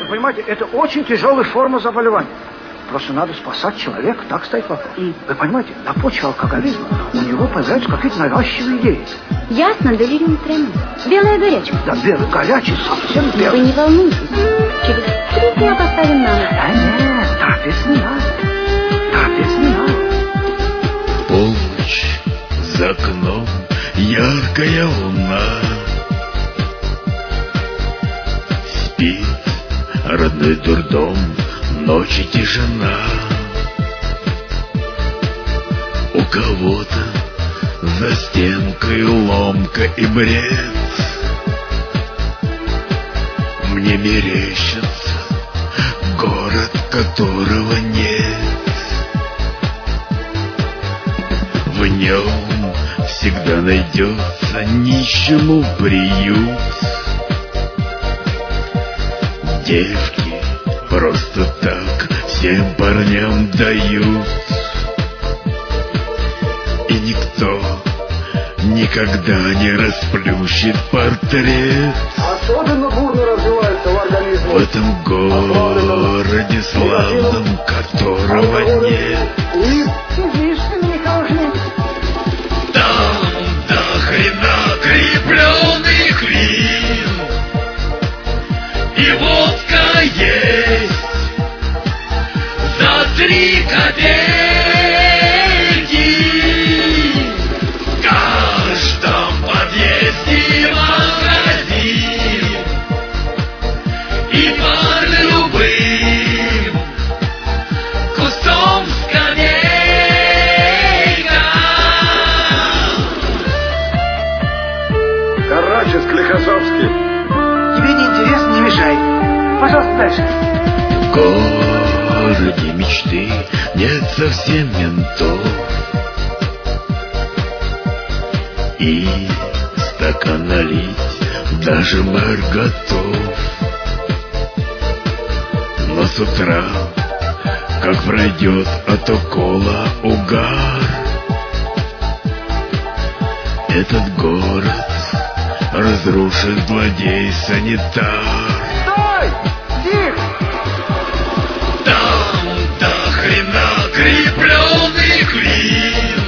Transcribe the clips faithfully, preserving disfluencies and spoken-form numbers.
понимаете, это очень тяжелая форма заболевания. Просто надо спасать человека, так стоит вопрос. И... Вы понимаете, на почве алкоголизма у него появляются какие-то навязчивые идеи. Ясно, делириум тременс. Белая горячка. Да, белая горячая, совсем белая. Вы не волнуйтесь. Через три дня поставим на ночь. Да нет, торопиться не надо. Торопиться не надо. Полночь, за окном яркая луна. Спит родной дурдом, ночи тишина. У кого-то за стенкой ломка и бред. Мне мерещится город, которого нет. В нем всегда найдется нищему приют. Девки просто так всем парням дают. И никто никогда не расплющит портрет. Особенно бурно развивается в организме. В этом городе славном, которого нет. И излишне нехорошие. Там до хрена крепленый хрен. И водка есть за три копейки. В каждом подъезде магазин. И под любым кустом скамейка. Карачев, Склифосовский. Тебе не интересно, не мешай. Пожалуйста, дальше. В городе мечты нет совсем ментов. И стакан налить даже мэр готов. Но с утра, как пройдет от укола угар, этот город разрушит злодей-санитар. Стой! Тихо! Там до хрена крепленый хрен.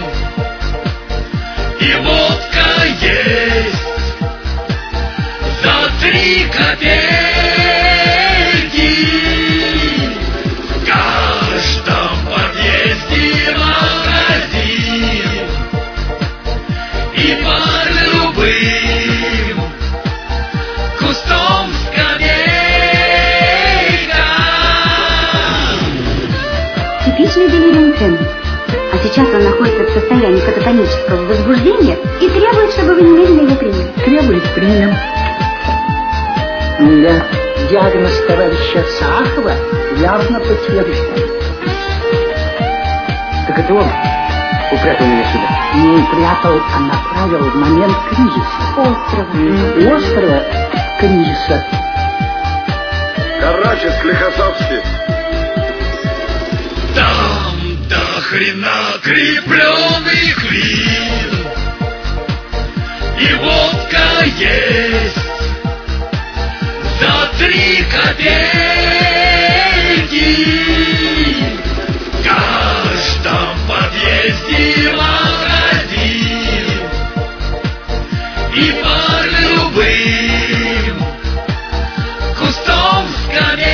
И водка есть за три копейки. В каждом подъезде магазин. И под любым кустом скамейка. Типичный делириум тременс. А сейчас он находится в состоянии кататонического возбуждения и требует, чтобы вы немедленно его приняли. Требует, примем. Да, диагноз товарища Сахова явно подтвержден. Так это он упрятал меня сюда? Не упрятал, а направил в момент кризиса. Острова. Острого кризиса. Карачев, Склифосовский. Там до хрена крепленый хрен. И водка есть за три копейки. В каждом подъезде магазин. И под любым кустом скамейка.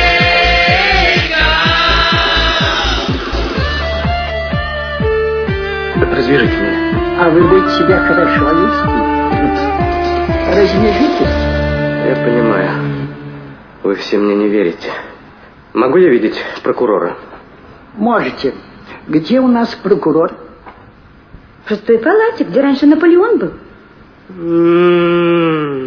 Развяжите меня. А вы будете себя хорошо вести. Развяжитесь. Я понимаю. Вы все мне не верите. Могу я видеть прокурора? Можете. Где у нас прокурор? В шестой палате, где раньше Наполеон был. М-м-м.